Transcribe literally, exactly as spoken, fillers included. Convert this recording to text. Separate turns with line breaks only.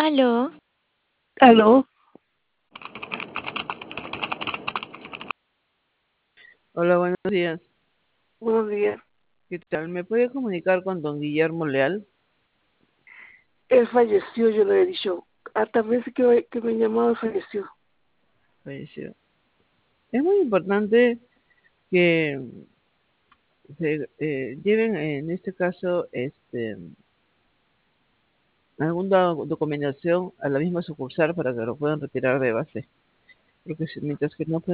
Aló,
Aló,
Hola, buenos días.
buenos días.
¿Qué tal? ¿Me puede comunicar con don Guillermo Leal?
Él falleció, yo le he dicho. Hasta veces que, que me han llamado, falleció.
Falleció. Es muy importante que se eh, lleven en este caso este alguna documentación a la misma sucursal para que lo puedan retirar de base. Porque si- mientras que no